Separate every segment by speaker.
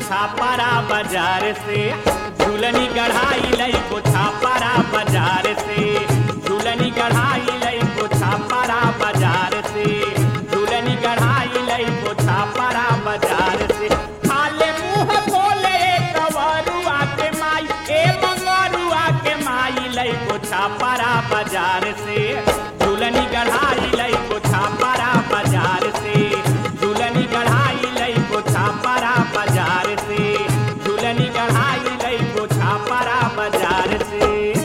Speaker 1: छापारा बाजार से झूलनी गढ़ाई लई को छापारा बाजार से झूलनी गढ़ाई लई को छापारा बाजार से झूलनी गढ़ाई लई को छापारा बाजार से खाले मुंह खोले कवरुआ के माई ए मंगरुआ के माई लई को छापारा बाजार से झूलनी गढ़ाई लई को छापारा बाजार से झूलनी गढ़ाई लई को छापारा बाजार से झूलनी गढ़ाई लई को छापारा बाजार से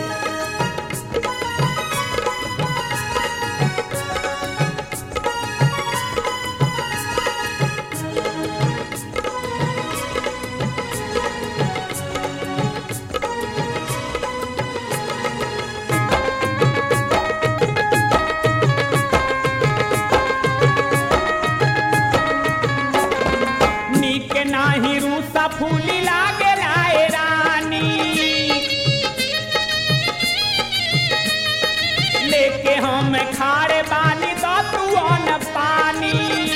Speaker 1: नाही रूसा फूली लागे लाए रानी लेके हम खाड़े बानी तो तू न पानी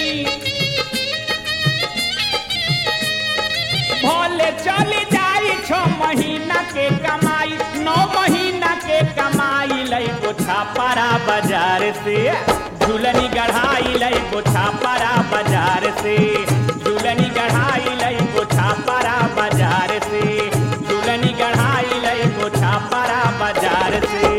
Speaker 1: भले चली जाई 6 महीना के कमाई 9 महीना के कमाई लई को छापारा बाजार से झूलनी गढ़ाई लई को छापारा बाजार से झूलनी गढ़ाई लई को छापारा बाजार से झूलनी गढ़ाई लई को छापारा बाजार से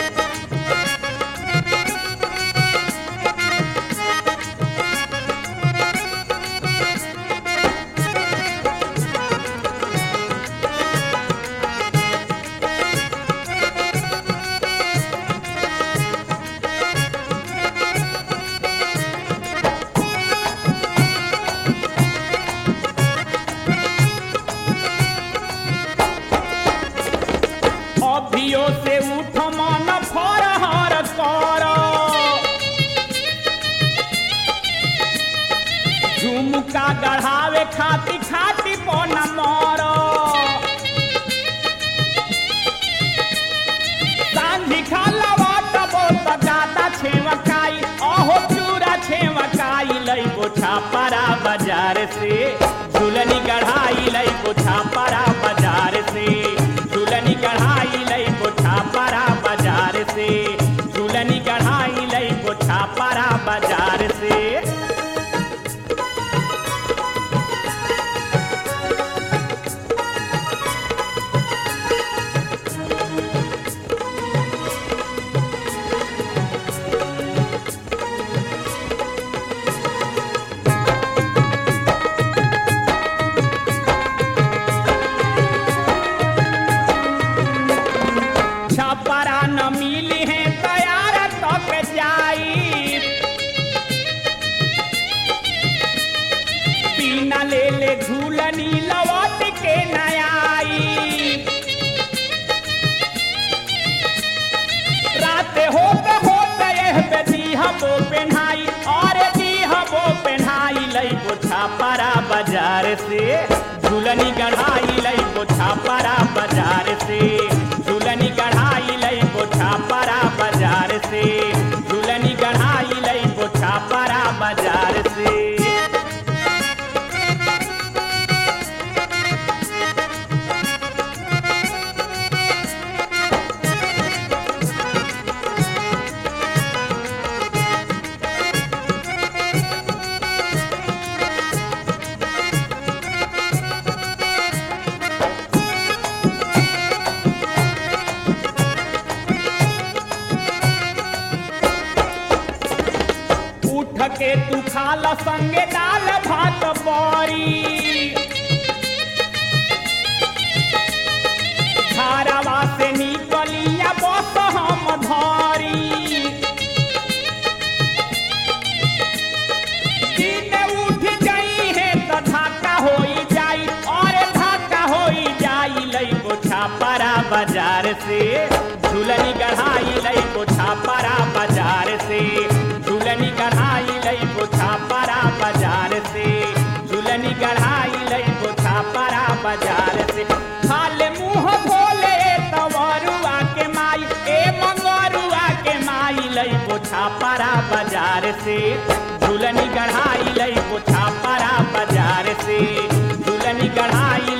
Speaker 1: अभियो से उठ मन फरहर कर झुमका गढ़ावे खाती खाती पन मर सांझी खालवा तबो तगाता छेवकाई अहो चूरा छेवकाई लई को छापारा बाजार से झूलनी गढ़ाई लई को छापारा बाजार से झूलनी गढ़ाई लई को छापारा बाजार से झूलनी गढ़ाई लई को छापारा बाजार से छापारा न मिली है तैयार तक जाई पीना ले ले झूलनी लौट के न आई रात होते यह पे दीहबो पहनाई और दीहबो पहनाई लई को छापारा बाजार से झूलनी गढ़ाई लई को छापारा बाजार से झूलनी गढ़ाई लई को छापारा बाजार से झूलनी गढ़ाई लई को छापारा बाजार से के तू खाला संगे दाल भात बड़ी धारावा से निकलिया बस हम धरी दिन उठ गई है तो धाका हो जाई और धाका हो जाई लई को छापारा बाजार से झूलनी गढ़ाई लई को छापारा बाजार से झूलनी गढ़ाई लई को छापारा बाजार से झूलनी गढ़ाई लई को छापारा बाजार से खाले मुंह खोले तवरुआ के माई ए मंगरुआ के माई लई को छापारा बाजार से झूलनी गढ़ाई लई को छापारा बाजार से झूलनी गढ़ाई